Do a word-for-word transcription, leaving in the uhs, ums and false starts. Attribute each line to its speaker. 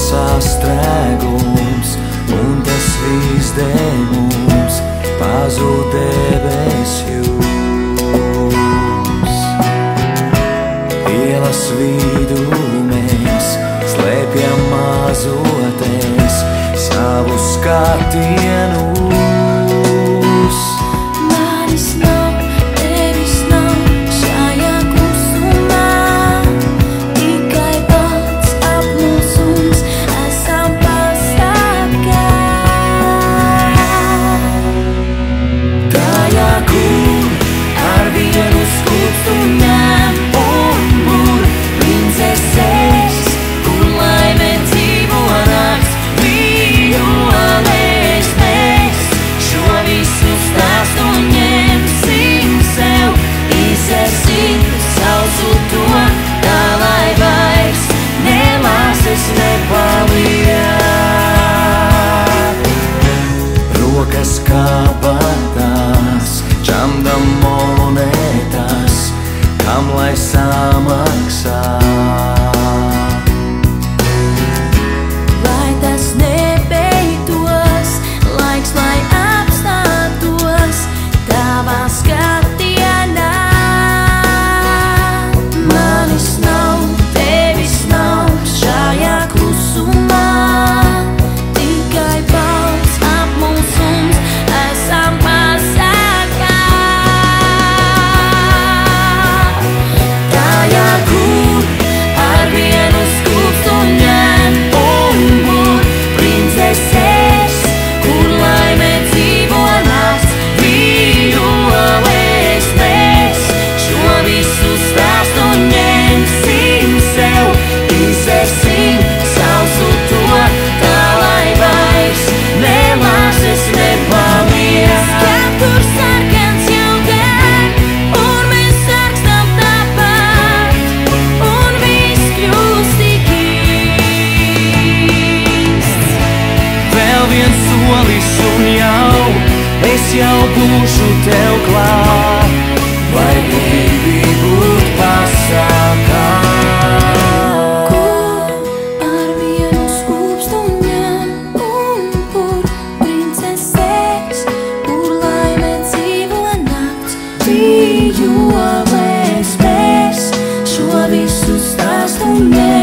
Speaker 1: sastrēgums, un tas viss dēļ mums pazūd debes jūs. Ielas vidū mēs slēpjam mazoties savu skatienus.
Speaker 2: Manis nav, tevis nav šajā klusumā, tikai pats apmulsums esam pasargā.
Speaker 1: Tajā, kur ar vienu skūpstu ņem un mur princeses, kur laime dzīvo nakts, vijoles mēs šo visu stāstu ņemsim sev, izersim sausu to, tā lai vairs nelāses nepaliek. Rokas kabatās, čamdam monētas, kam lai samaksā.
Speaker 2: Lai tas nebeidzos, laiks lai apstātos tavā skatienā. Manis nav, tevis nav šajā klusumā, tikai balts apmulsums esam pasargā. Tajā, kur ar vienu skūpstu ņem un mur princeses, kur laime dzīvo nakts, vijoles mēs šo visu stāstu ņemsim sev, izersim sausu to, tā lai vairs nelāses nepaliek. Skapurs sarkans jau deg, un mēs sarkstam tāpat, un viss kļūst tik īsts.
Speaker 1: Vēl viens solis un jau es jau būšu tev klāt, vai gribi būt pasakā.
Speaker 2: Kur ar vienu skūpstu ņem un kur princeses, kur laime dzīvo nakts, vijoles mēs šo visu stāstu ņemsim.